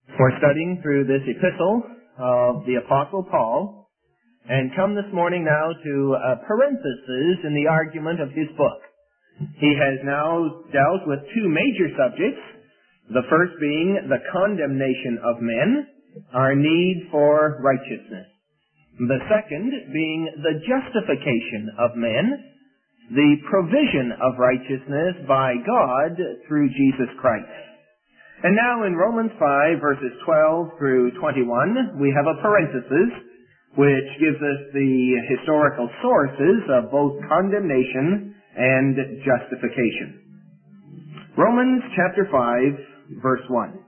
We're studying through this epistle of the Apostle Paul, and come this morning now to a parenthesis in the argument of his book. He has now dealt with two major subjects, the first being the condemnation of men, our need for righteousness. The second being the justification of men, the provision of righteousness by God through Jesus Christ. And now in Romans 5, verses 12 through 21, we have a parenthesis which gives us the historical sources of both condemnation and justification. Romans chapter 5, verse 1.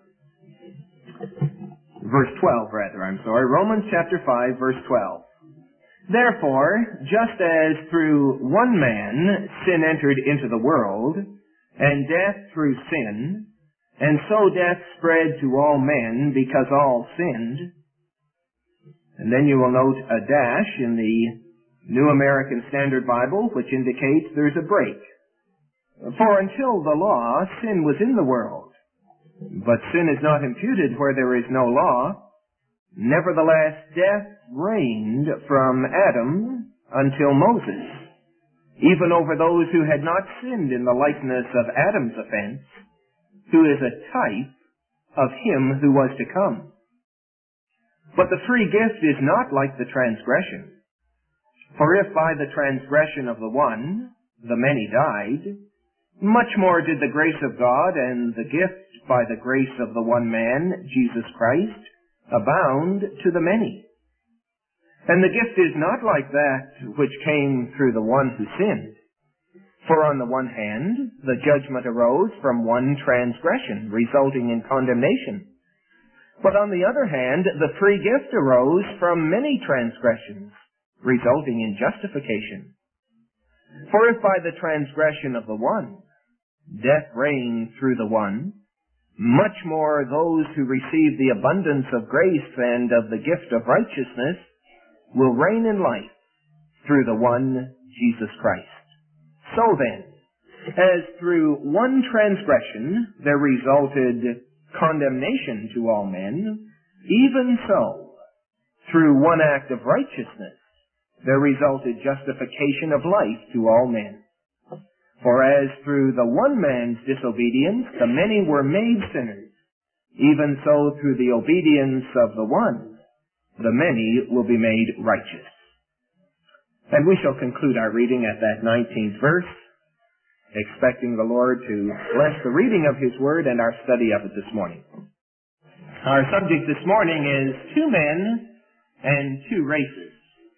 Verse 12, rather, Romans chapter 5, verse 12. Therefore, just as through one man sin entered into the world, and death through sin, and so death spread to all men because all sinned. And then you will note a dash in the New American Standard Bible, which indicates there's a break. For until the law, sin was in the world. But sin is not imputed where there is no law. Nevertheless, death reigned from Adam until Moses, even over those who had not sinned in the likeness of Adam's offense, who is a type of him who was to come. But the free gift is not like the transgression. For if by the transgression of the one, the many died, much more did the grace of God and the gift by the grace of the one man, Jesus Christ, abound to the many. And the gift is not like that which came through the one who sinned. For on the one hand, the judgment arose from one transgression, resulting in condemnation. But on the other hand, the free gift arose from many transgressions, resulting in justification. For if by the transgression of the one, death reigned through the one, much more those who receive the abundance of grace and of the gift of righteousness will reign in life through the one Jesus Christ. So then, as through one transgression there resulted condemnation to all men, even so, through one act of righteousness there resulted justification of life to all men. For as through the one man's disobedience the many were made sinners, even so through the obedience of the one, the many will be made righteous. And we shall conclude our reading at that 19th verse, expecting the Lord to bless the reading of His Word and our study of it this morning. Our subject this morning is two men and two races.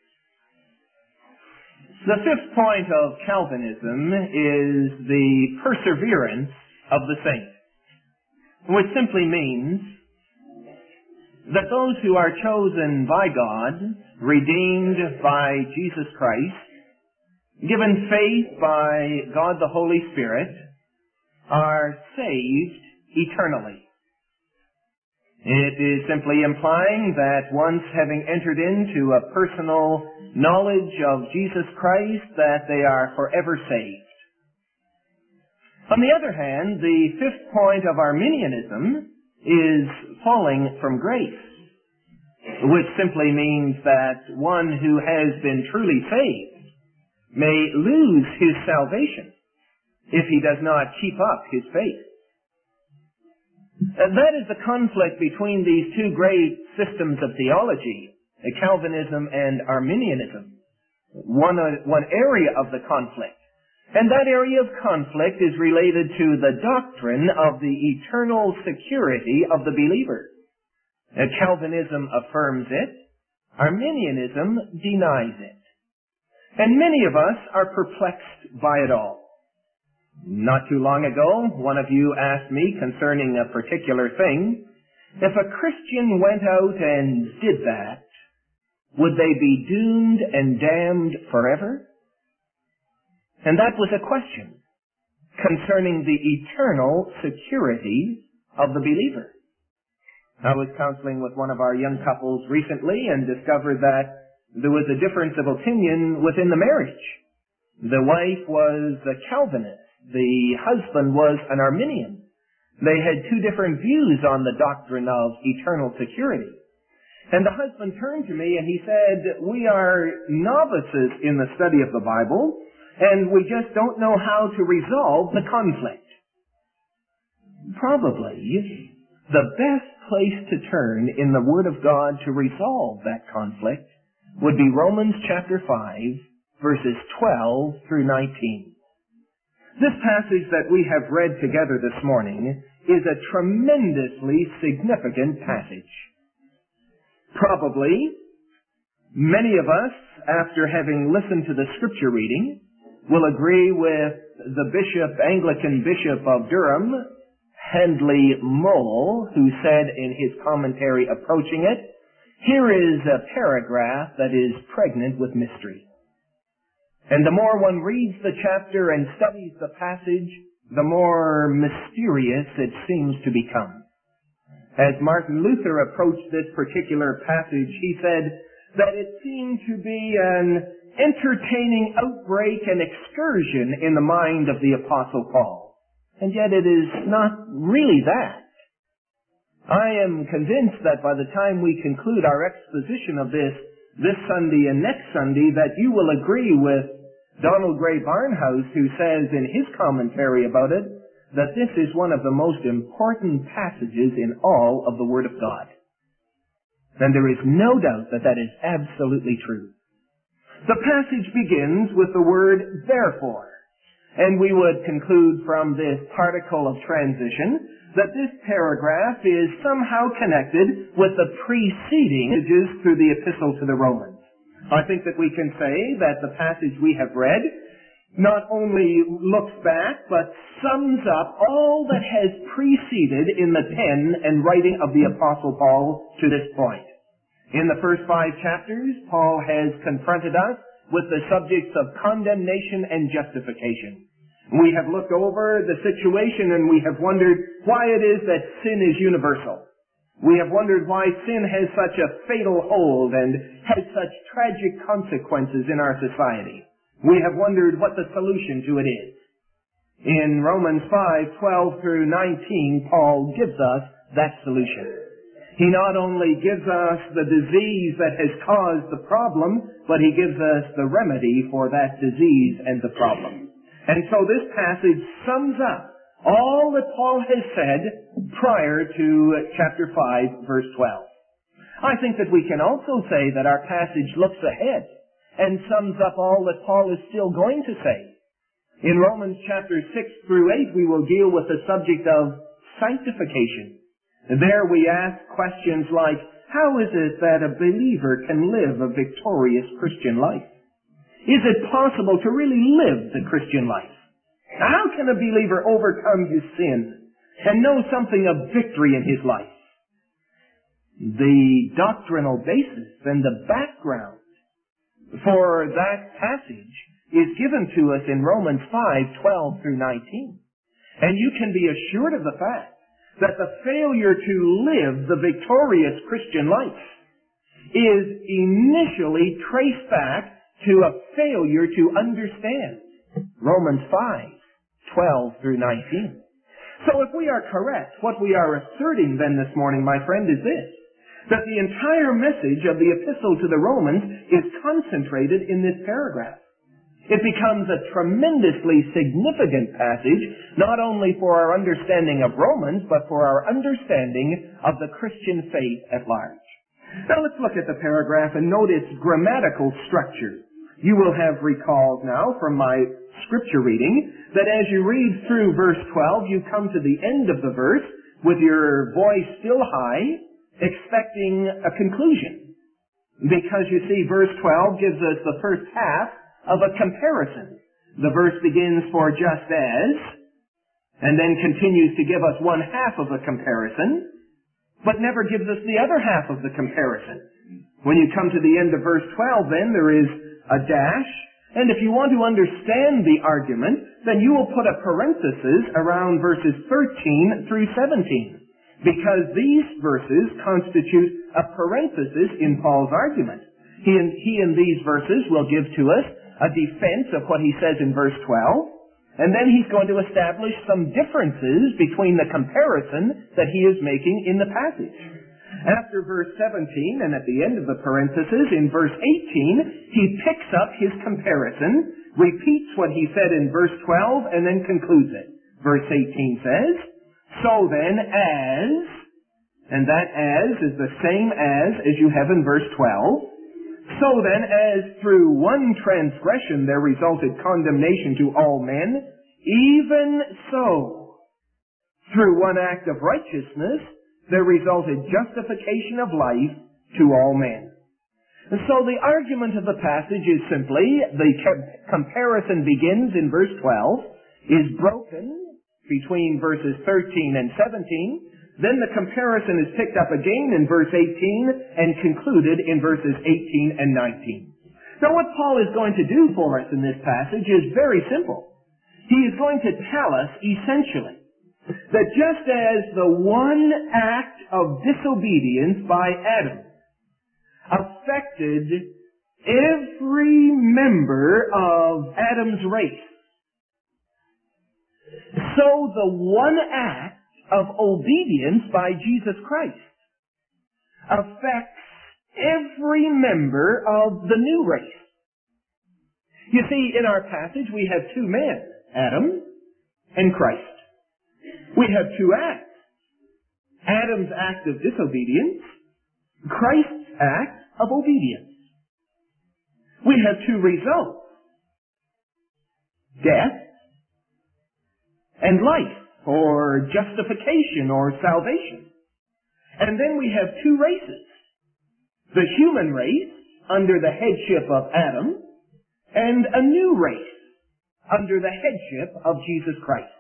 The fifth point of Calvinism is the perseverance of the saint, which simply means that those who are chosen by God, redeemed by Jesus Christ, given faith by God the Holy Spirit, are saved eternally. It is simply implying that once having entered into a personal knowledge of Jesus Christ, that they are forever saved. On the other hand, the fifth point of Arminianism is falling from grace, which simply means that one who has been truly saved may lose his salvation if he does not keep up his faith. That is the conflict between these two great systems of theology, Calvinism and Arminianism. One area of the conflict. And that area of conflict is related to the doctrine of the eternal security of the believer. Calvinism affirms it. Arminianism denies it. And many of us are perplexed by it all. Not too long ago, one of you asked me concerning a particular thing, if a Christian went out and did that, would they be doomed and damned forever? And that was a question concerning the eternal security of the believer. I was counseling with one of our young couples recently and discovered that there was a difference of opinion within the marriage. The wife was a Calvinist. The husband was an Arminian. They had two different views on the doctrine of eternal security. And the husband turned to me and he said, "We are novices in the study of the Bible, and we just don't know how to resolve the conflict." Probably the best place to turn in the Word of God to resolve that conflict would be Romans chapter 5, verses 12 through 19. This passage that we have read together this morning is a tremendously significant passage. Probably, many of us, after having listened to the scripture reading, will agree with the Anglican Bishop of Durham, Handley Moule, who said in his commentary approaching it, "Here is a paragraph that is pregnant with mystery." And the more one reads the chapter and studies the passage, the more mysterious it seems to become. As Martin Luther approached this particular passage, he said that it seemed to be an entertaining outbreak and excursion in the mind of the Apostle Paul. And yet it is not really that. I am convinced that by the time we conclude our exposition of this Sunday and next Sunday, that you will agree with Donald Gray Barnhouse, who says in his commentary about it, that this is one of the most important passages in all of the Word of God. And there is no doubt that that is absolutely true. The passage begins with the word "therefore," and we would conclude from this particle of transition that this paragraph is somehow connected with the preceding passages through the Epistle to the Romans. I think that we can say that the passage we have read not only looks back, but sums up all that has preceded in the pen and writing of the Apostle Paul to this point. In the first 5 chapters, Paul has confronted us with the subjects of condemnation and justification. We have looked over the situation and we have wondered why it is that sin is universal. We have wondered why sin has such a fatal hold and has such tragic consequences in our society. We have wondered what the solution to it is. In Romans 5:12 through 19, Paul gives us that solution. He not only gives us the disease that has caused the problem, but he gives us the remedy for that disease and the problem. And so this passage sums up all that Paul has said prior to chapter 5, verse 12. I think that we can also say that our passage looks ahead and sums up all that Paul is still going to say. In Romans chapter 6 through 8, we will deal with the subject of sanctification. There we ask questions like, how is it that a believer can live a victorious Christian life? Is it possible to really live the Christian life? How can a believer overcome his sin and know something of victory in his life? The doctrinal basis and the background for that passage is given to us in Romans 5:12 through 19. And you can be assured of the fact that the failure to live the victorious Christian life is initially traced back to a failure to understand Romans 5:12 through 19. So if we are correct, what we are asserting then this morning, my friend, is this: that the entire message of the Epistle to the Romans is concentrated in this paragraph. It becomes a tremendously significant passage, not only for our understanding of Romans, but for our understanding of the Christian faith at large. Now let's look at the paragraph and note its grammatical structure. You will have recalled now from my scripture reading that as you read through verse 12, you come to the end of the verse with your voice still high, expecting a conclusion. Because you see, verse 12 gives us the first half of a comparison. The verse begins for just as, and then continues to give us one half of a comparison, but never gives us the other half of the comparison. When you come to the end of verse 12, then there is a dash, and if you want to understand the argument, then you will put a parenthesis around verses 13 through 17. Because these verses constitute a parenthesis in Paul's argument. He in these verses will give to us a defense of what he says in verse 12, And then he's going to establish some differences between the comparison that he is making in the passage. After verse 17, and at the end of the parenthesis, in verse 18, he picks up his comparison, repeats what he said in verse 12, and then concludes it. Verse 18 says, so then as, and that as is the same as you have in verse 12, so then as through one transgression there resulted condemnation to all men, even so, through one act of righteousness, there resulted justification of life to all men. And so the argument of the passage is simply, the comparison begins in verse 12, is broken between verses 13 and 17, then the comparison is picked up again in verse 18 and concluded in verses 18 and 19. Now what Paul is going to do for us in this passage is very simple. He is going to tell us essentially that just as the one act of disobedience by Adam affected every member of Adam's race, so the one act of obedience by Jesus Christ affects every member of the new race. You see, in our passage we have two men, Adam and Christ. We have two acts. Adam's act of disobedience, Christ's act of obedience. We have two results, death and life, or justification or salvation. And then we have two races. The human race under the headship of Adam, and a new race under the headship of Jesus Christ.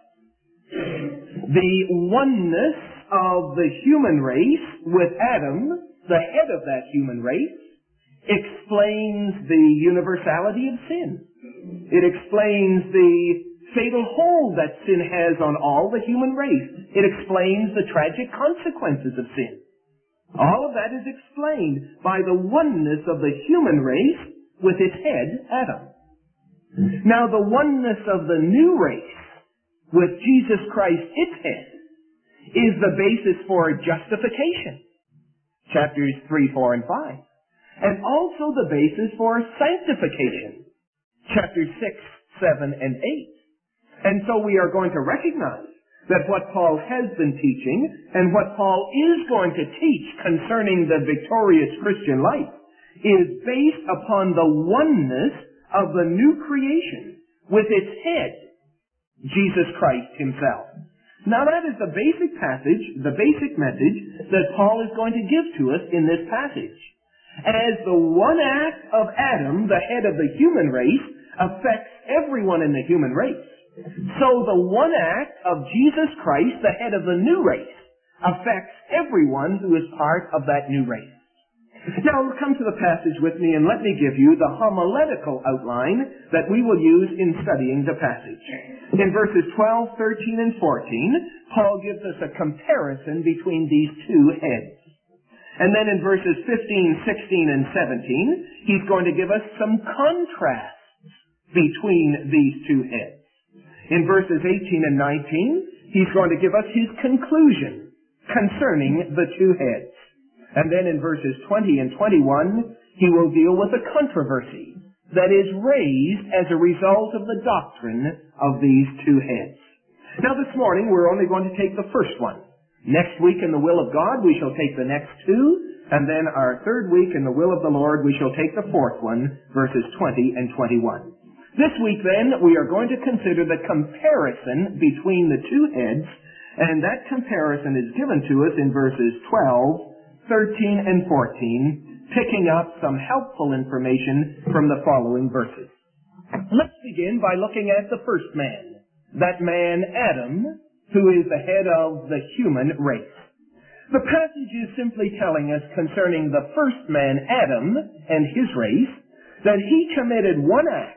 The oneness of the human race with Adam, the head of that human race, explains the universality of sin. It explains the fatal hold that sin has on all the human race. It explains the tragic consequences of sin. All of that is explained by the oneness of the human race with its head, Adam. Now the oneness of the new race with Jesus Christ, its head, is the basis for justification. Chapters 3, 4, and 5. And also the basis for sanctification. Chapters 6, 7, and 8. And so we are going to recognize that what Paul has been teaching and what Paul is going to teach concerning the victorious Christian life is based upon the oneness of the new creation with its head, Jesus Christ himself. Now that is the basic passage, the basic message that Paul is going to give to us in this passage. As the one act of Adam, the head of the human race, affects everyone in the human race, so the one act of Jesus Christ, the head of the new race, affects everyone who is part of that new race. Now come to the passage with me and let me give you the homiletical outline that we will use in studying the passage. In verses 12, 13, and 14, Paul gives us a comparison between these two heads. And then in verses 15, 16, and 17, he's going to give us some contrasts between these two heads. In verses 18 and 19, he's going to give us his conclusion concerning the two heads. And then in verses 20 and 21, he will deal with a controversy that is raised as a result of the doctrine of these two heads. Now this morning, we're only going to take the first one. Next week, in the will of God, we shall take the next two. And then our third week, in the will of the Lord, we shall take the fourth one, verses 20 and 21. This week, then, we are going to consider the comparison between the two heads, and that comparison is given to us in verses 12, 13, and 14, picking up some helpful information from the following verses. Let's begin by looking at the first man, that man Adam, who is the head of the human race. The passage is simply telling us concerning the first man, Adam, and his race, that he committed one act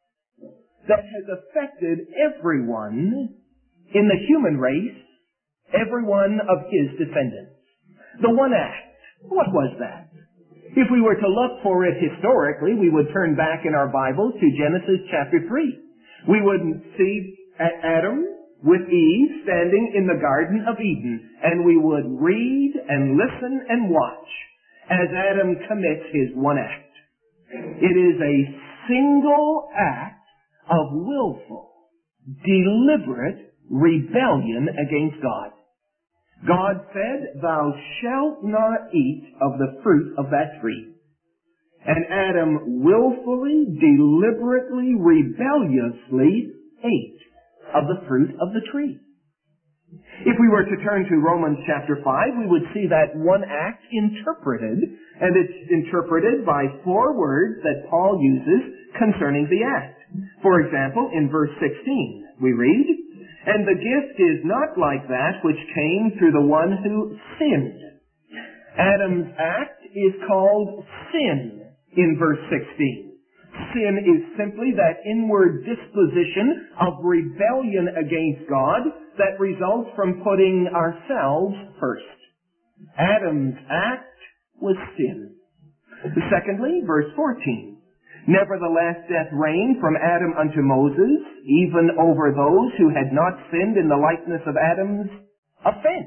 that has affected everyone in the human race, every one of his descendants. The one act. What was that? If we were to look for it historically, we would turn back in our Bible to Genesis chapter 3. We would see Adam with Eve standing in the Garden of Eden, and we would read and listen and watch as Adam commits his one act. It is a single act of willful, deliberate rebellion against God. God said, "Thou shalt not eat of the fruit of that tree." And Adam willfully, deliberately, rebelliously ate of the fruit of the tree. If we were to turn to Romans chapter 5, we would see that one act interpreted, and it's interpreted by 4 words that Paul uses concerning the act. For example, in verse 16, we read, "And the gift is not like that which came through the one who sinned." Adam's act is called sin in verse 16. Sin is simply that inward disposition of rebellion against God that results from putting ourselves first. Adam's act was sin. Secondly, verse 14. "Nevertheless death reigned from Adam unto Moses, even over those who had not sinned in the likeness of Adam's offense."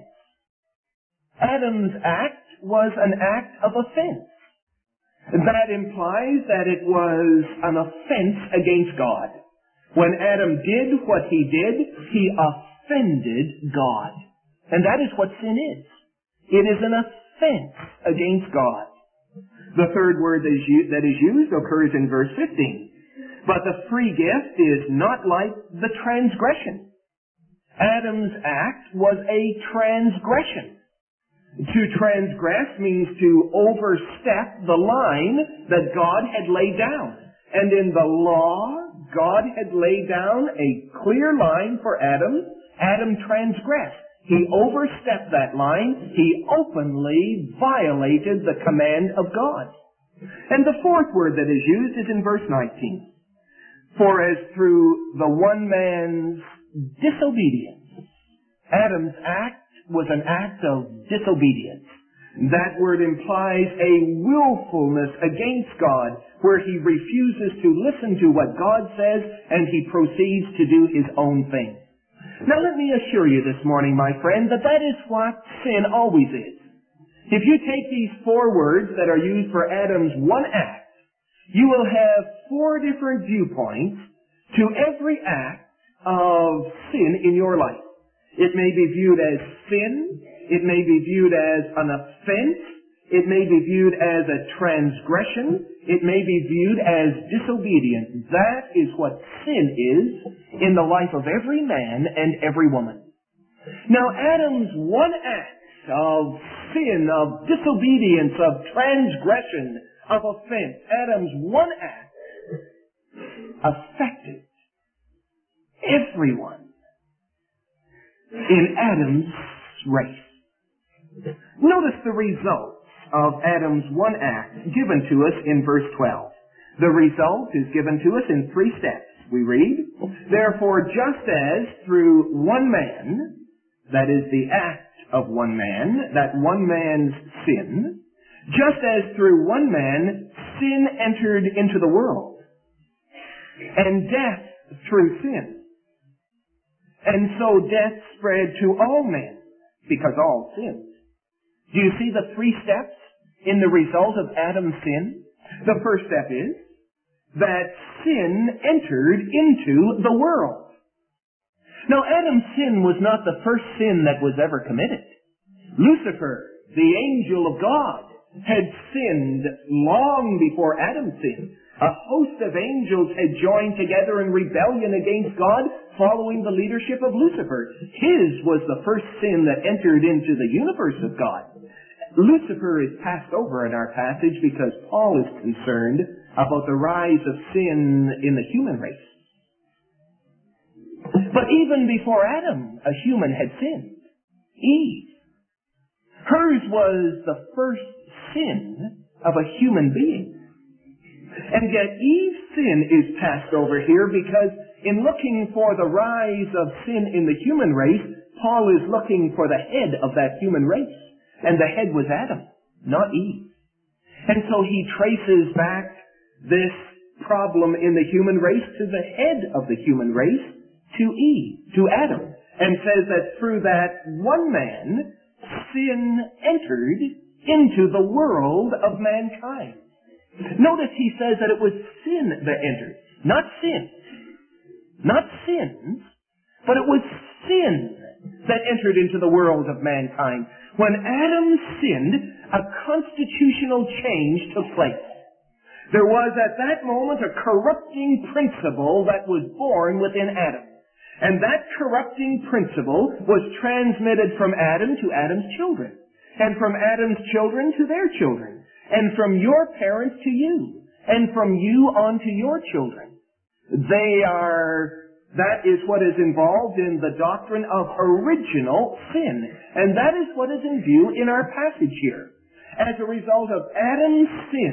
Adam's act was an act of offense. That implies that it was an offense against God. When Adam did what he did, he offended God. And that is what sin is. It is an offense against God. The third word that is used occurs in verse 15. "But the free gift is not like the transgression." Adam's act was a transgression. To transgress means to overstep the line that God had laid down. And in the law, God had laid down a clear line for Adam. Adam transgressed. He overstepped that line. He openly violated the command of God. And the fourth word that is used is in verse 19. "For as through the one man's disobedience," Adam's act was an act of disobedience. That word implies a willfulness against God, where he refuses to listen to what God says and he proceeds to do his own thing. Now let me assure you this morning, my friend, that is what sin always is. If you take these 4 words that are used for Adam's one act, you will have 4 different viewpoints to every act of sin in your life. It may be viewed as sin. It may be viewed as an offense. It may be viewed as a transgression. It may be viewed as disobedience. That is what sin is in the life of every man and every woman. Now, Adam's one act of sin, of disobedience, of transgression, of offense, Adam's one act affected everyone in Adam's race. Notice the results of Adam's one act given to us in verse 12. The result is given to us in 3 steps. We read, "Therefore, just as through one man," that is the act of one man, that one man's sin, "just as through one man sin entered into the world, and death through sin. And so death spread to all men, because all sinned." Do you see the 3 steps in the result of Adam's sin? The first step is that sin entered into the world. Now, Adam's sin was not the first sin that was ever committed. Lucifer, the angel of God, had sinned long before Adam sinned. A host of angels had joined together in rebellion against God following the leadership of Lucifer. His was the first sin that entered into the universe of God. Lucifer is passed over in our passage because Paul is concerned about the rise of sin in the human race. But even before Adam, a human had sinned. Eve. Hers was the first sin of a human being. And yet Eve's sin is passed over here because in looking for the rise of sin in the human race, Paul is looking for the head of that human race. And the head was Adam, not Eve. And so he traces back this problem in the human race to the head of the human race, to Eve, to Adam, and says that through that one man, sin entered into the world of mankind. Notice he says that it was sin that entered. Not sin. Not sins, but it was sin that entered into the world of mankind. When Adam sinned, a constitutional change took place. There was at that moment a corrupting principle that was born within Adam. And that corrupting principle was transmitted from Adam to Adam's children, and from Adam's children to their children, and from your parents to you, and from you on to your children. That is what is involved in the doctrine of original sin. And that is what is in view in our passage here. As a result of Adam's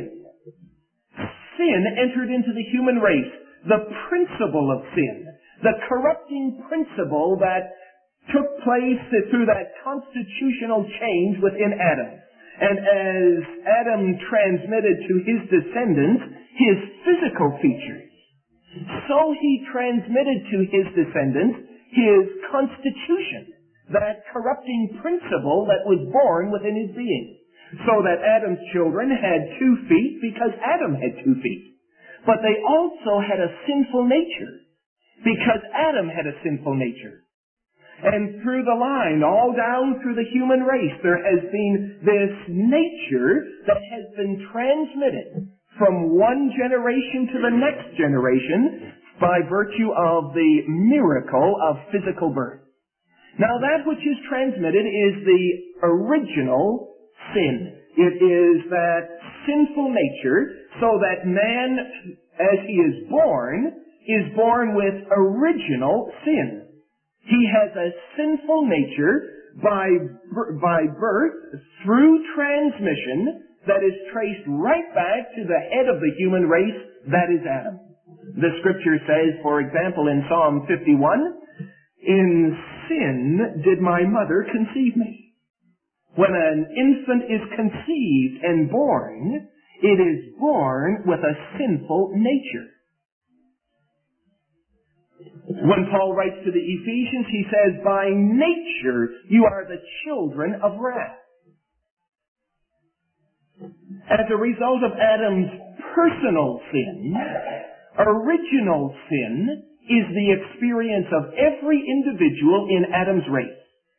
sin entered into the human race. The principle of sin, the corrupting principle that took place through that constitutional change within Adam. And as Adam transmitted to his descendants his physical features, so he transmitted to his descendants his constitution, that corrupting principle that was born within his being. So that Adam's children had 2 feet because Adam had 2 feet. But they also had a sinful nature because Adam had a sinful nature. And through the line, all down through the human race, there has been this nature that has been transmitted from one generation to the next generation by virtue of the miracle of physical birth. Now that which is transmitted is the original sin. It is that sinful nature, so that man, as he is born with original sin. He has a sinful nature by birth through transmission that is traced right back to the head of the human race, that is Adam. The scripture says, for example, in Psalm 51, "In sin did my mother conceive me." When an infant is conceived and born, it is born with a sinful nature. When Paul writes to the Ephesians, he says, "By nature you are the children of wrath." As a result of Adam's personal sin, original sin is the experience of every individual in Adam's race.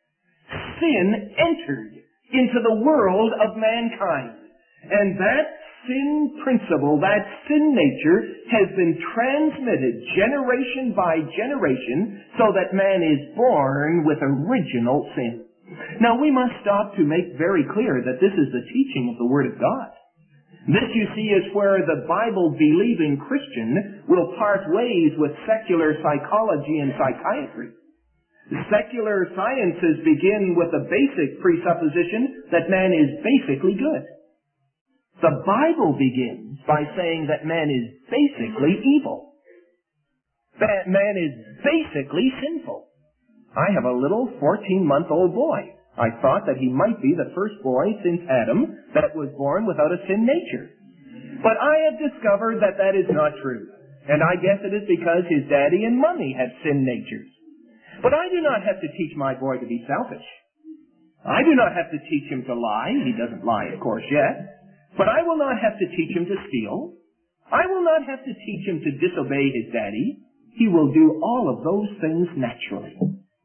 Sin entered into the world of mankind. And that sin principle, that sin nature, has been transmitted generation by generation so that man is born with original sin. Now we must stop to make very clear that this is the teaching of the Word of God. This, you see, is where the Bible-believing Christian will part ways with secular psychology and psychiatry. Secular sciences begin with the basic presupposition that man is basically good. The Bible begins by saying that man is basically evil. That man is basically sinful. I have a little 14-month-old boy. I thought that he might be the first boy since Adam that was born without a sin nature. But I have discovered that that is not true. And I guess it is because his daddy and mommy have sin natures. But I do not have to teach my boy to be selfish. I do not have to teach him to lie. He doesn't lie, of course, yet. But I will not have to teach him to steal. I will not have to teach him to disobey his daddy. He will do all of those things naturally.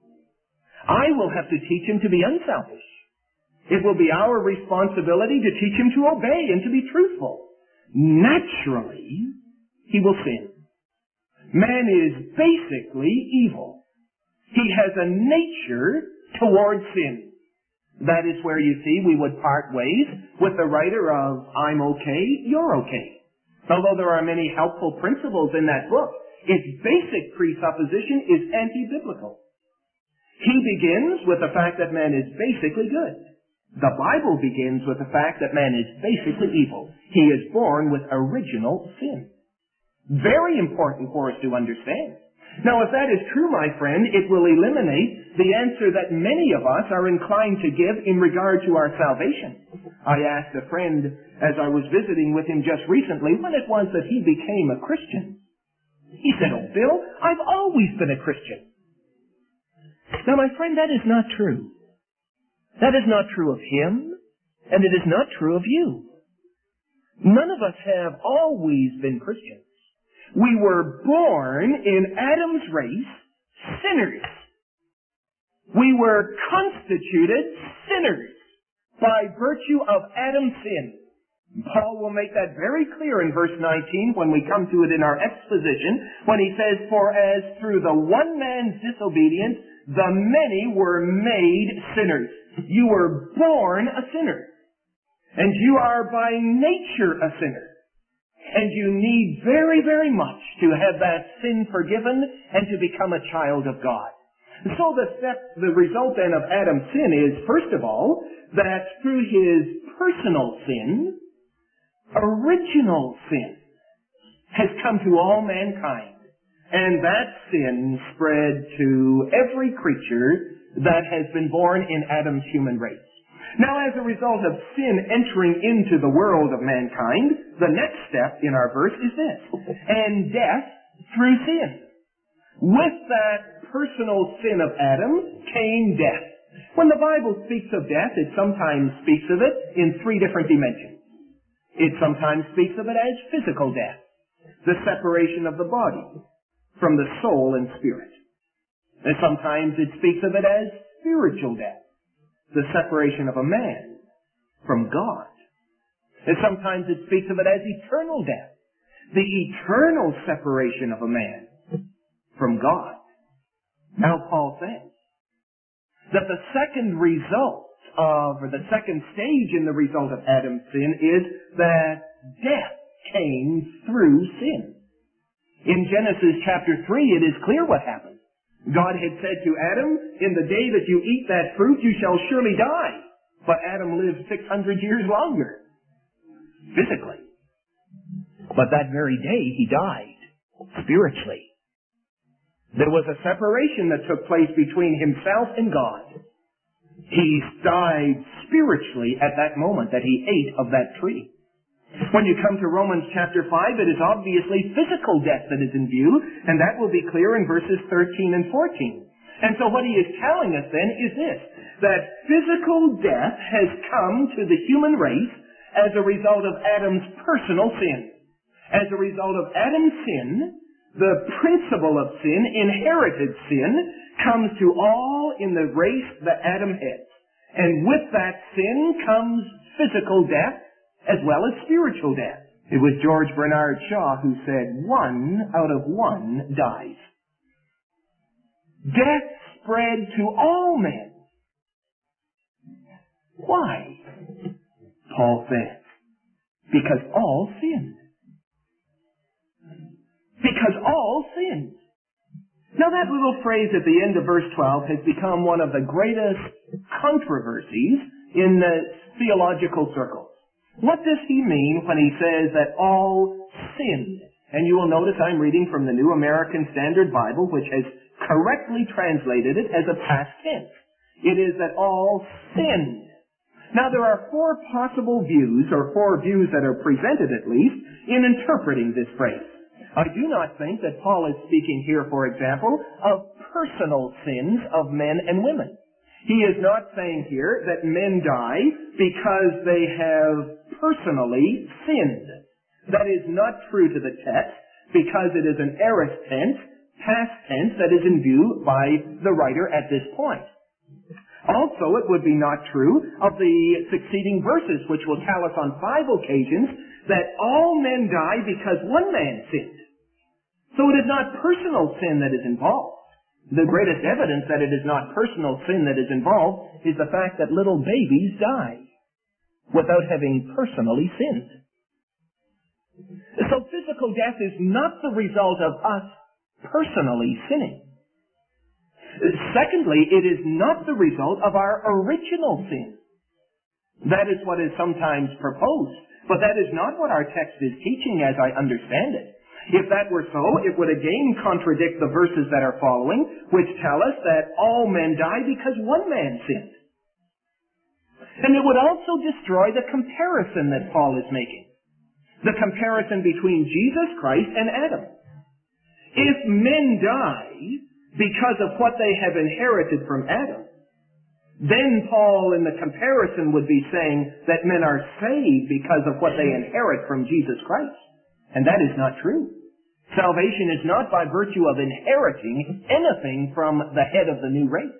I will have to teach him to be unselfish. It will be our responsibility to teach him to obey and to be truthful. Naturally, he will sin. Man is basically evil. He has a nature towards sin. That is where, you see, we would part ways with the writer of I'm okay, you're okay. Although there are many helpful principles in that book, its basic presupposition is anti-biblical. He begins with the fact that man is basically good. The Bible begins with the fact that man is basically evil. He is born with original sin. Very important for us to understand. Now, if that is true, my friend, it will eliminate the answer that many of us are inclined to give in regard to our salvation. I asked a friend, as I was visiting with him just recently, when it was that he became a Christian. He said, "Oh, Bill, I've always been a Christian." Now, my friend, that is not true. That is not true of him, and it is not true of you. None of us have always been Christians. We were born in Adam's race, sinners. We were constituted sinners by virtue of Adam's sin. Paul will make that very clear in verse 19 when we come to it in our exposition, when he says, "For as through the one man's disobedience, the many were made sinners." You were born a sinner. And you are by nature a sinner. And you need very, very much to have that sin forgiven and to become a child of God. So the result then of Adam's sin is, first of all, that through his personal sin, original sin has come to all mankind. And that sin spread to every creature that has been born in Adam's human race. Now, as a result of sin entering into the world of mankind, the next step in our verse is this: and death through sin. With that personal sin of Adam came death. When the Bible speaks of death, it sometimes speaks of it in three different dimensions. It sometimes speaks of it as physical death, the separation of the body from the soul and spirit. And sometimes it speaks of it as spiritual death, the separation of a man from God. And sometimes it speaks of it as eternal death, the eternal separation of a man from God. Now Paul says that the second result of, or the second stage in the result of Adam's sin is that death came through sin. In Genesis chapter 3, it is clear what happened. God had said to Adam, "In the day that you eat that fruit, you shall surely die." But Adam lived 600 years longer, physically. But that very day, he died, spiritually. There was a separation that took place between himself and God. He died spiritually at that moment that he ate of that tree. When you come to Romans chapter 5, it is obviously physical death that is in view, and that will be clear in verses 13 and 14. And so what he is telling us then is this, that physical death has come to the human race as a result of Adam's personal sin. As a result of Adam's sin, the principle of sin, inherited sin, comes to all in the race that Adam had. And with that sin comes physical death, as well as spiritual death. It was George Bernard Shaw who said, "1 out of 1 dies." Death spread to all men. Why? Paul says, because all sinned. Because all sinned. Now that little phrase at the end of verse 12 has become one of the greatest controversies in the theological circles. What does he mean when he says that all sinned? And you will notice I'm reading from the New American Standard Bible, which has correctly translated it as a past tense. It is that all sinned. Now there are four possible views, or four views that are presented at least, in interpreting this phrase. I do not think that Paul is speaking here, for example, of personal sins of men and women. He is not saying here that men die because they have personally sinned. That is not true to the text, because it is an aorist tense, past tense, that is in view by the writer at this point. Also, it would be not true of the succeeding verses, which will tell us on 5 occasions that all men die because one man sinned. So it is not personal sin that is involved. The greatest evidence that it is not personal sin that is involved is the fact that little babies die without having personally sinned. So physical death is not the result of us personally sinning. Secondly, it is not the result of our original sin. That is what is sometimes proposed, but that is not what our text is teaching as I understand it. If that were so, it would again contradict the verses that are following, which tell us that all men die because one man sinned. And it would also destroy the comparison that Paul is making. The comparison between Jesus Christ and Adam. If men die because of what they have inherited from Adam, then Paul in the comparison would be saying that men are saved because of what they inherit from Jesus Christ. And that is not true. Salvation is not by virtue of inheriting anything from the head of the new race.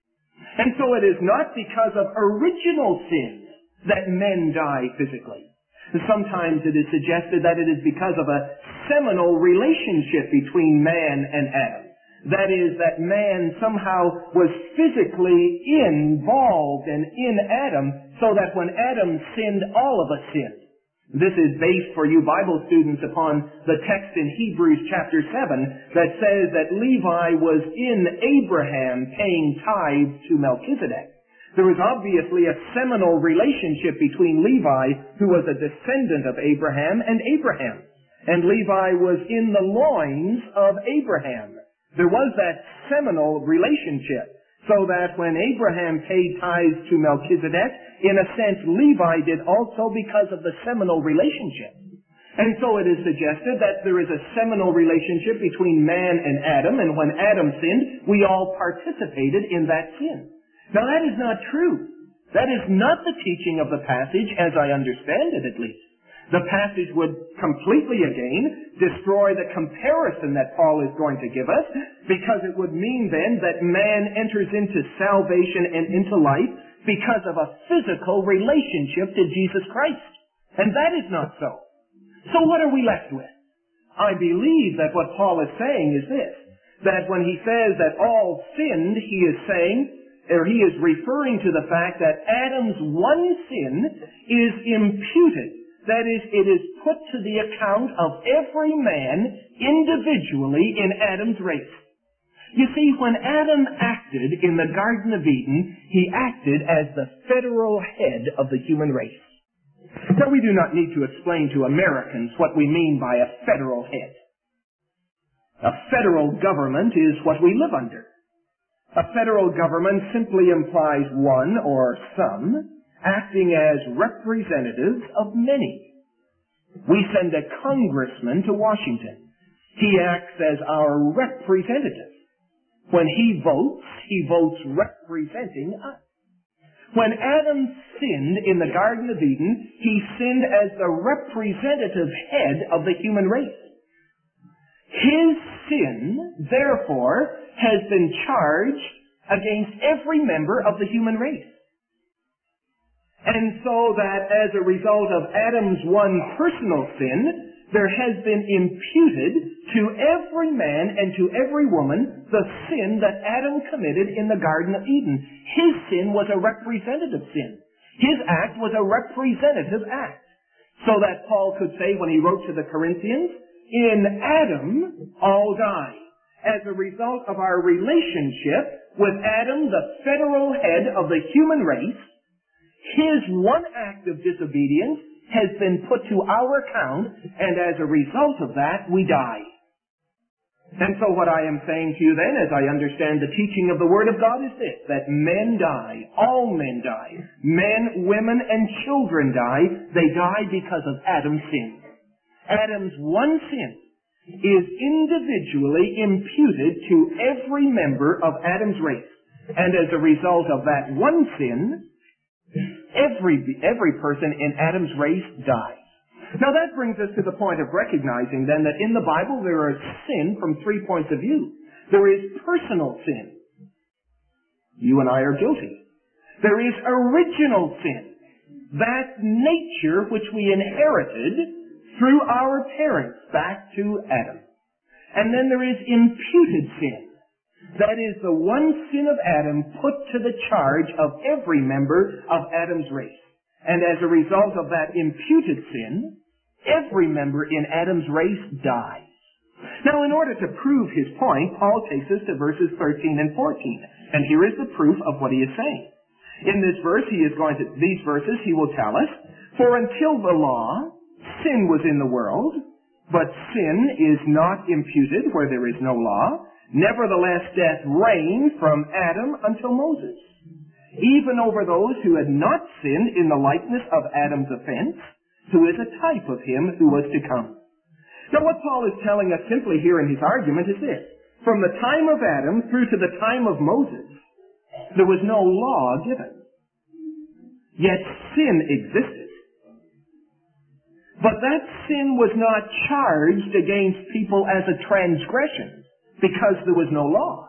And so it is not because of original sin that men die physically. Sometimes it is suggested that it is because of a seminal relationship between man and Adam. That is, that man somehow was physically involved and in Adam, so that when Adam sinned, all of us sinned. This is based for you Bible students upon the text in Hebrews chapter 7 that says that Levi was in Abraham paying tithes to Melchizedek. There was obviously a seminal relationship between Levi, who was a descendant of Abraham, and Abraham. And Levi was in the loins of Abraham. There was that seminal relationship, so that when Abraham paid tithes to Melchizedek, in a sense Levi did also because of the seminal relationship. And so it is suggested that there is a seminal relationship between man and Adam, and when Adam sinned, we all participated in that sin. Now that is not true. That is not the teaching of the passage as I understand it, at least. The passage would completely again destroy the comparison that Paul is going to give us, because it would mean then that man enters into salvation and into life because of a physical relationship to Jesus Christ. And that is not so. So what are we left with? I believe that what Paul is saying is this, that when he says that all sinned, he is saying, or he is referring to the fact that Adam's one sin is imputed. That is, it is put to the account of every man individually in Adam's race. You see, when Adam acted in the Garden of Eden, he acted as the federal head of the human race. Now, we do not need to explain to Americans what we mean by a federal head. A federal government is what we live under. A federal government simply implies one or some acting as representatives of many. We send a congressman to Washington. He acts as our representative. When he votes representing us. When Adam sinned in the Garden of Eden, he sinned as the representative head of the human race. His sin, therefore, has been charged against every member of the human race. And so that as a result of Adam's one personal sin, there has been imputed to every man and to every woman the sin that Adam committed in the Garden of Eden. His sin was a representative sin. His act was a representative act. So that Paul could say when he wrote to the Corinthians, in Adam all die. As a result of our relationship with Adam, the federal head of the human race, his one act of disobedience has been put to our account, and as a result of that, we die. And so what I am saying to you then, as I understand the teaching of the Word of God, is this, that men die, all men die, men, women, and children die. They die because of Adam's sin. Adam's one sin is individually imputed to every member of Adam's race. And as a result of that one sin, every person in Adam's race dies. Now that brings us to the point of recognizing then that in the Bible there is sin from 3 points of view. There is personal sin. You and I are guilty. There is original sin. That nature which we inherited through our parents back to Adam. And then there is imputed sin. That is the one sin of Adam put to the charge of every member of Adam's race. And as a result of that imputed sin, every member in Adam's race dies. Now, in order to prove his point, Paul takes us to verses 13 and 14. And here is the proof of what he is saying. In these verses, he will tell us, for until the law, sin was in the world, but sin is not imputed where there is no law. Nevertheless, death reigned from Adam until Moses, even over those who had not sinned in the likeness of Adam's offense, who is a type of him who was to come. Now what Paul is telling us simply here in his argument is this. From the time of Adam through to the time of Moses, there was no law given. Yet sin existed. But that sin was not charged against people as a transgression because there was no law.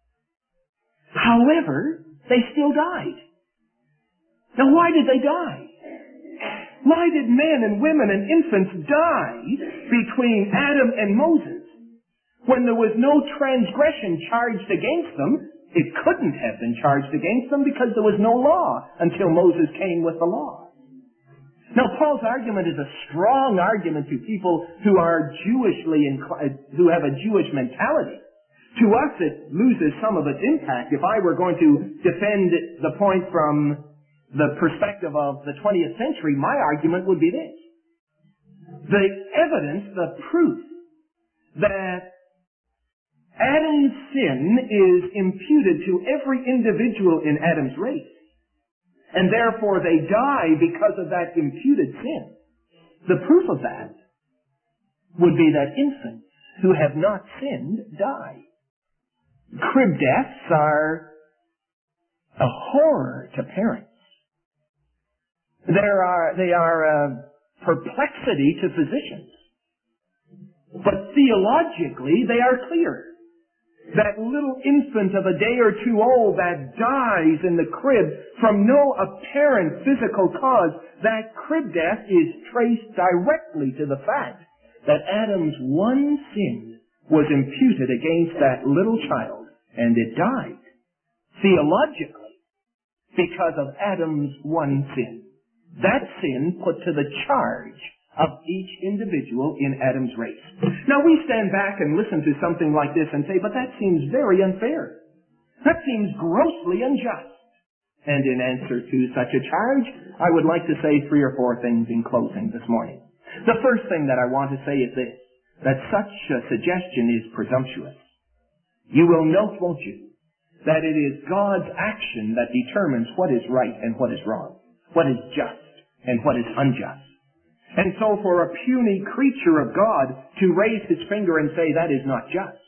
However, they still died. Now why did they die? Why did men and women and infants die between Adam and Moses when there was no transgression charged against them? It couldn't have been charged against them because there was no law until Moses came with the law. Now, Paul's argument is a strong argument to people who are who have a Jewish mentality. To us, it loses some of its impact. If I were going to defend the point from the perspective of the 20th century, my argument would be this. The evidence, the proof that Adam's sin is imputed to every individual in Adam's race, and therefore they die because of that imputed sin. The proof of that would be that infants who have not sinned die. Crib deaths are a horror to parents. They are a perplexity to physicians. But theologically, they are clear. That little infant of a day or two old that dies in the crib from no apparent physical cause, that crib death is traced directly to the fact that Adam's one sin was imputed against that little child, and it died. Theologically, because of Adam's one sin. That sin put to the charge of each individual in Adam's race. Now we stand back and listen to something like this and say, but that seems very unfair. That seems grossly unjust. And in answer to such a charge, I would like to say 3 or 4 things in closing this morning. The first thing that I want to say is this, that such a suggestion is presumptuous. You will note, won't you, that it is God's action that determines what is right and what is wrong, what is just and what is unjust. And so for a puny creature of God to raise his finger and say that is not just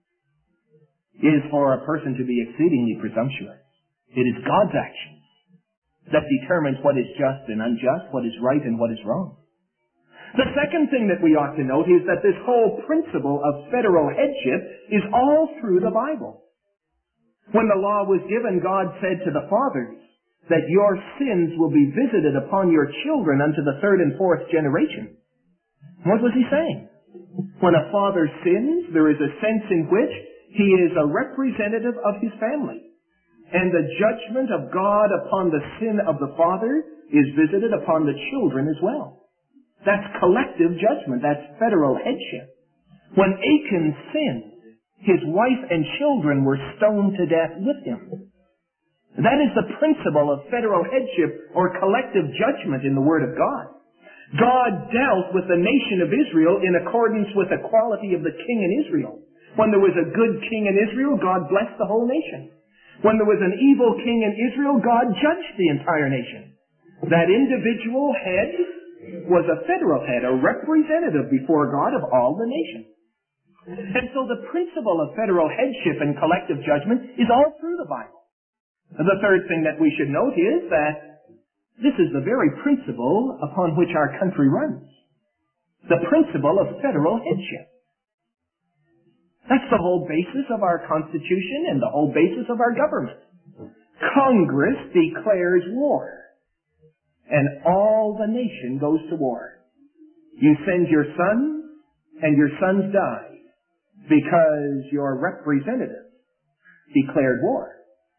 is for a person to be exceedingly presumptuous. It is God's action that determines what is just and unjust, what is right and what is wrong. The second thing that we ought to note is that this whole principle of federal headship is all through the Bible. When the law was given, God said to the fathers that your sins will be visited upon your children unto the 3rd and 4th generation. What was he saying? When a father sins, there is a sense in which he is a representative of his family. And the judgment of God upon the sin of the father is visited upon the children as well. That's collective judgment. That's federal headship. When Achan sinned, his wife and children were stoned to death with him. That is the principle of federal headship or collective judgment in the Word of God. God dealt with the nation of Israel in accordance with the quality of the king in Israel. When there was a good king in Israel, God blessed the whole nation. When there was an evil king in Israel, God judged the entire nation. That individual head was a federal head, a representative before God of all the nation. And so the principle of federal headship and collective judgment is all through the Bible. The third thing that we should note is that this is the very principle upon which our country runs. The principle of federal headship. That's the whole basis of our Constitution and the whole basis of our government. Congress declares war, and all the nation goes to war. You send your sons, and your sons die because your representatives declared war.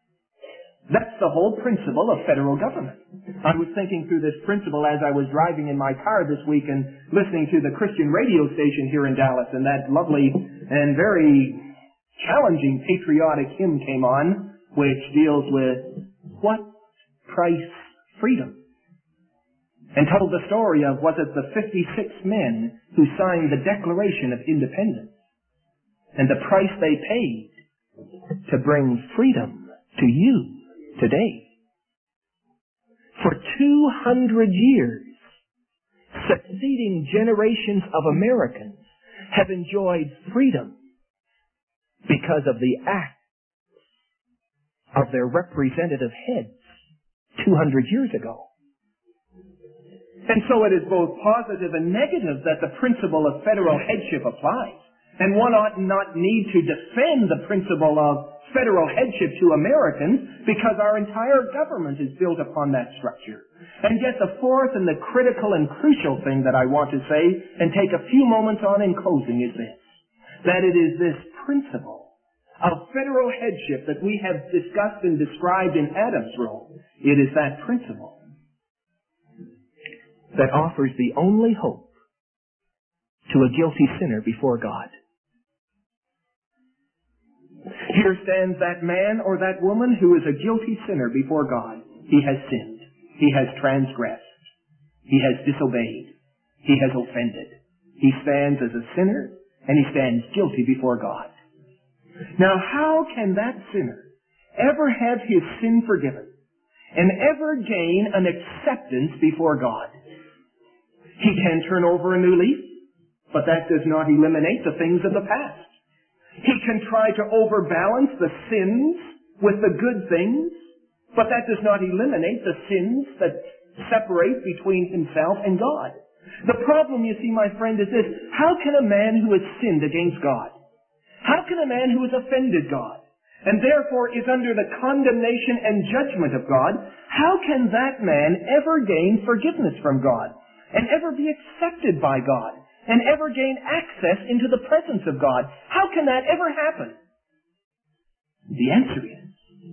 That's the whole principle of federal government. I was thinking through this principle as I was driving in my car this week and listening to the Christian radio station here in Dallas, and that lovely and very challenging patriotic hymn came on, which deals with what price freedom, and told the story of, was it the 56 men who signed the Declaration of Independence, and the price they paid to bring freedom to you today. For 200 years, succeeding generations of Americans have enjoyed freedom because of the act of their representative heads 200 years ago. And so it is both positive and negative that the principle of federal headship applies. And one ought not need to defend the principle of federal headship to Americans because our entire government is built upon that structure. And yet the fourth and the critical and crucial thing that I want to say and take a few moments on in closing is this, that it is this principle of federal headship that we have discussed and described in Adam's role. It is that principle that offers the only hope to a guilty sinner before God. Here stands that man or that woman who is a guilty sinner before God. He has sinned. He has transgressed. He has disobeyed. He has offended. He stands as a sinner and he stands guilty before God. Now, how can that sinner ever have his sin forgiven and ever gain an acceptance before God? He can turn over a new leaf, but that does not eliminate the things of the past. He can try to overbalance the sins with the good things, but that does not eliminate the sins that separate between himself and God. The problem, you see, my friend, is this. How can a man who has sinned against God, how can a man who has offended God, and therefore is under the condemnation and judgment of God, how can that man ever gain forgiveness from God, and ever be accepted by God, and ever gain access into the presence of God? How can that ever happen? The answer is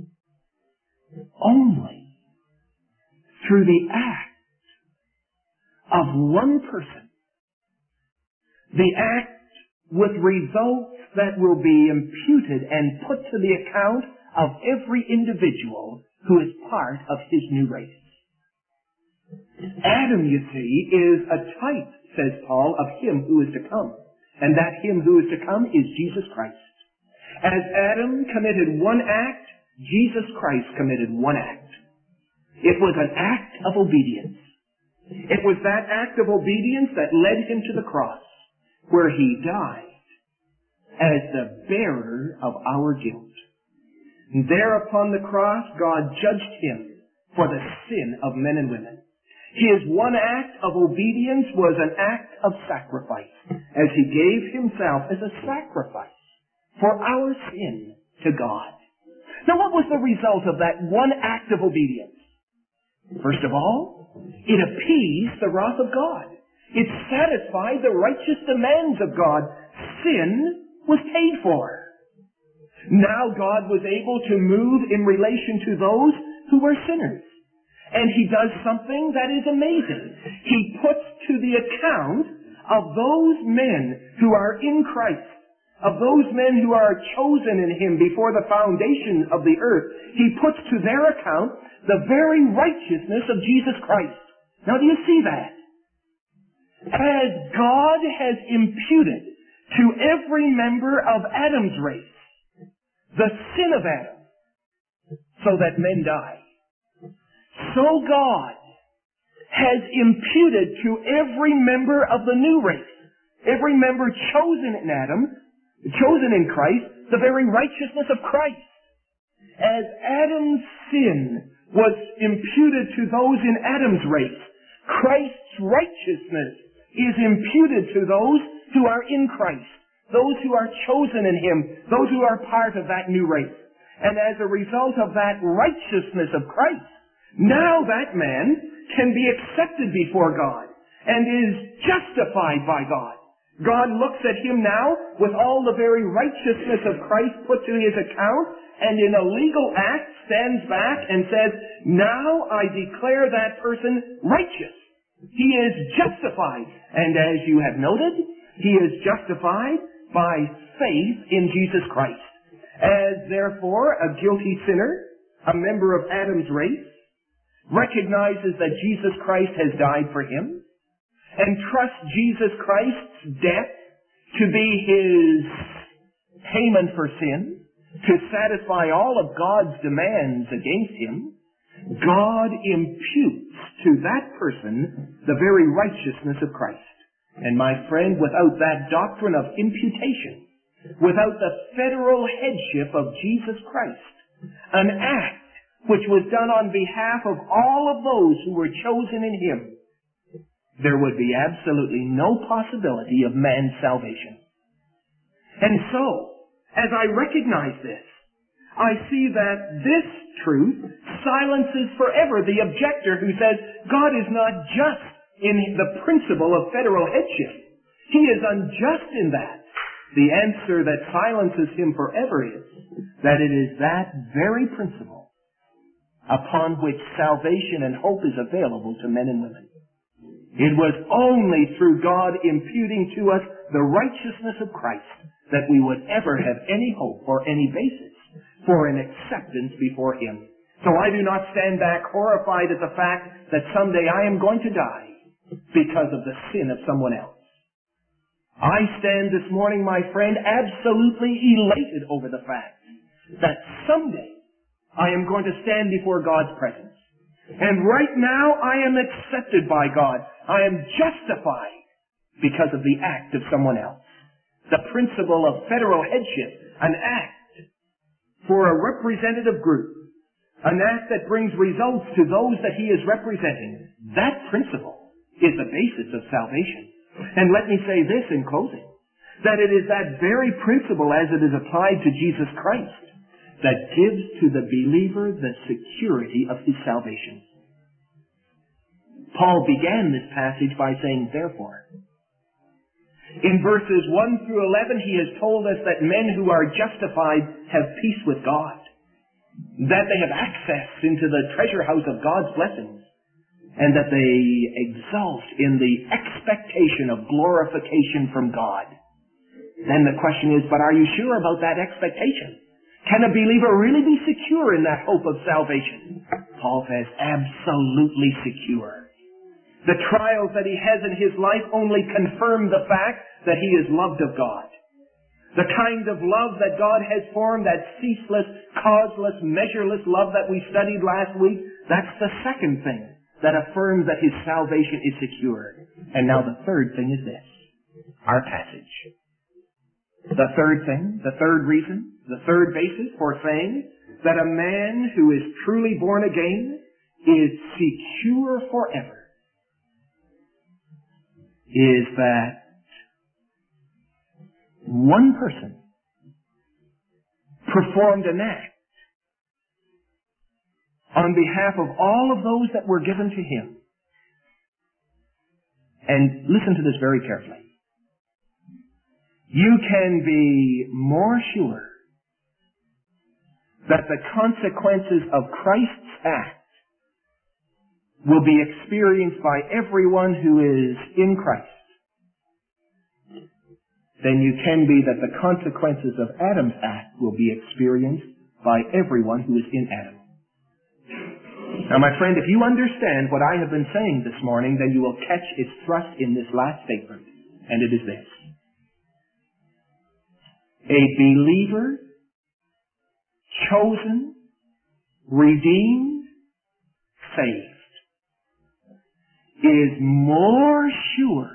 only through the act of one person. The act with results that will be imputed and put to the account of every individual who is part of his new race. Adam, you see, is a type, says Paul, of him who is to come. And that him who is to come is Jesus Christ. As Adam committed one act, Jesus Christ committed one act. It was an act of obedience. It was that act of obedience that led him to the cross, where he died as the bearer of our guilt. And there upon the cross, God judged him for the sin of men and women. His one act of obedience was an act of sacrifice, as he gave himself as a sacrifice for our sin to God. Now, what was the result of that one act of obedience? First of all, it appeased the wrath of God. It satisfied the righteous demands of God. Sin was paid for. Now God was able to move in relation to those who were sinners. And he does something that is amazing. He puts to the account of those men who are in Christ, of those men who are chosen in him before the foundation of the earth, he puts to their account the very righteousness of Jesus Christ. Now, do you see that? As God has imputed to every member of Adam's race the sin of Adam, so that men die, so God has imputed to every member of the new race, every member chosen in Adam, chosen in Christ, the very righteousness of Christ. As Adam's sin was imputed to those in Adam's race, Christ's righteousness is imputed to those who are in Christ, those who are chosen in him, those who are part of that new race. And as a result of that righteousness of Christ, now that man can be accepted before God and is justified by God. God looks at him now with all the very righteousness of Christ put to his account, and in a legal act stands back and says, now I declare that person righteous. He is justified. And as you have noted, he is justified by faith in Jesus Christ. As therefore a guilty sinner, a member of Adam's race, recognizes that Jesus Christ has died for him, and trusts Jesus Christ's death to be his payment for sin, to satisfy all of God's demands against him, God imputes to that person the very righteousness of Christ. And my friend, without that doctrine of imputation, without the federal headship of Jesus Christ, an act which was done on behalf of all of those who were chosen in Him, there would be absolutely no possibility of man's salvation. And so, as I recognize this, I see that this truth silences forever the objector who says God is not just in the principle of federal headship. He is unjust in that. The answer that silences him forever is that it is that very principle upon which salvation and hope is available to men and women. It was only through God imputing to us the righteousness of Christ that we would ever have any hope or any basis for an acceptance before Him. So I do not stand back horrified at the fact that someday I am going to die because of the sin of someone else. I stand this morning, my friend, absolutely elated over the fact that someday I am going to stand before God's presence. And right now I am accepted by God. I am justified because of the act of someone else. The principle of federal headship, an act for a representative group, an act that brings results to those that he is representing, that principle is the basis of salvation. And let me say this in closing, that it is that very principle as it is applied to Jesus Christ that gives to the believer the security of his salvation. Paul began this passage by saying, therefore. In verses 1 through 11, he has told us that men who are justified have peace with God, that they have access into the treasure house of God's blessings, and that they exult in the expectation of glorification from God. Then the question is, but are you sure about that expectation? Can a believer really be secure in that hope of salvation? Paul says, absolutely secure. The trials that he has in his life only confirm the fact that he is loved of God. The kind of love that God has formed, that ceaseless, causeless, measureless love that we studied last week, that's the second thing that affirms that his salvation is secure. And now the third thing is this, our passage. The third thing, the third reason, the third basis for saying that a man who is truly born again is secure forever is that one person performed an act on behalf of all of those that were given to him. And listen to this very carefully. You can be more sure that the consequences of Christ's act will be experienced by everyone who is in Christ than you can be that the consequences of Adam's act will be experienced by everyone who is in Adam. Now, my friend, if you understand what I have been saying this morning, then you will catch its thrust in this last statement, and it is this. A believer, chosen, redeemed, saved, is more sure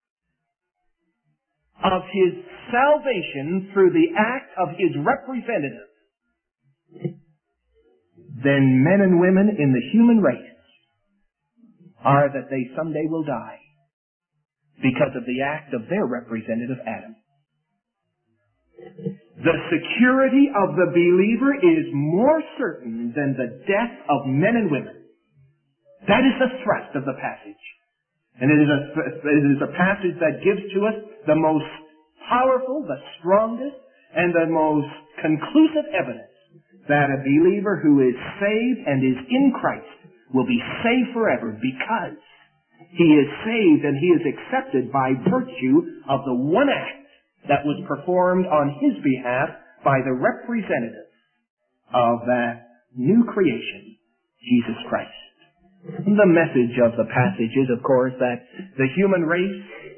of his salvation through the act of his representative than men and women in the human race are that they someday will die because of the act of their representative Adam. The security of the believer is more certain than the death of men and women. That is the thrust of the passage. And it is a passage that gives to us the most powerful, the strongest, and the most conclusive evidence that a believer who is saved and is in Christ will be saved forever because he is saved and he is accepted by virtue of the one act that was performed on his behalf by the representative of that new creation, Jesus Christ. The message of the passage is, of course, that the human race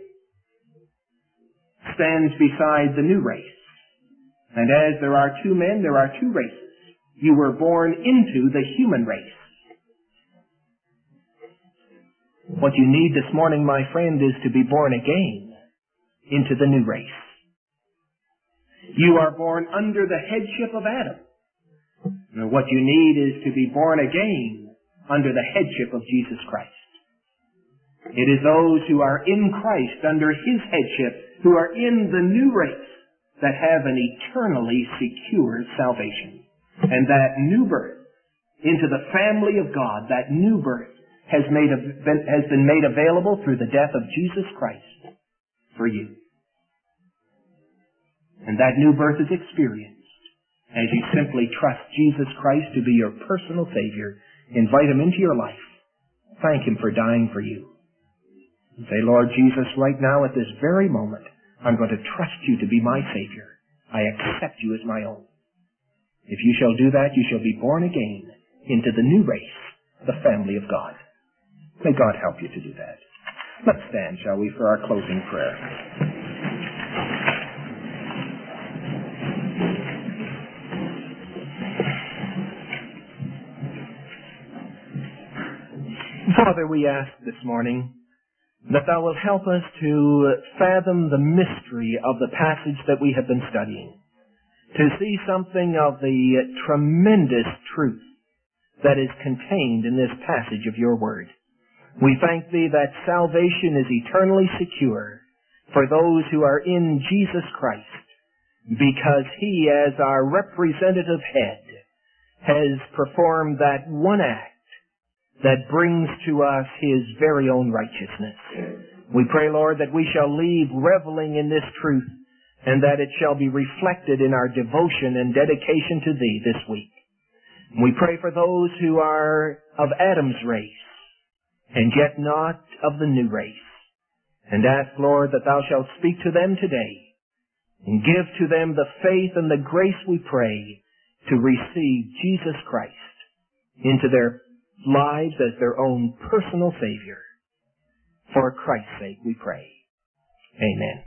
stands beside the new race. And as there are two men, there are two races. You were born into the human race. What you need this morning, my friend, is to be born again into the new race. You are born under the headship of Adam. Now, what you need is to be born again under the headship of Jesus Christ. It is those who are in Christ under His headship, who are in the new race, that have an eternally secure salvation. And that new birth into the family of God, that new birth has been made available through the death of Jesus Christ for you. And that new birth is experienced as you simply trust Jesus Christ to be your personal Savior. Invite Him into your life. Thank Him for dying for you. And say, Lord Jesus, right now at this very moment, I'm going to trust You to be my Savior. I accept You as my own. If you shall do that, you shall be born again into the new race, the family of God. May God help you to do that. Let's stand, shall we, for our closing prayer. Father, we ask this morning that Thou wilt help us to fathom the mystery of the passage that we have been studying, to see something of the tremendous truth that is contained in this passage of Your Word. We thank Thee that salvation is eternally secure for those who are in Jesus Christ, because He, as our representative head, has performed that one act that brings to us His very own righteousness. We pray, Lord, that we shall leave reveling in this truth, and that it shall be reflected in our devotion and dedication to Thee this week. We pray for those who are of Adam's race, and yet not of the new race, and ask, Lord, that Thou shalt speak to them today, and give to them the faith and the grace, we pray, to receive Jesus Christ into their lives as their own personal Savior. For Christ's sake we pray. Amen.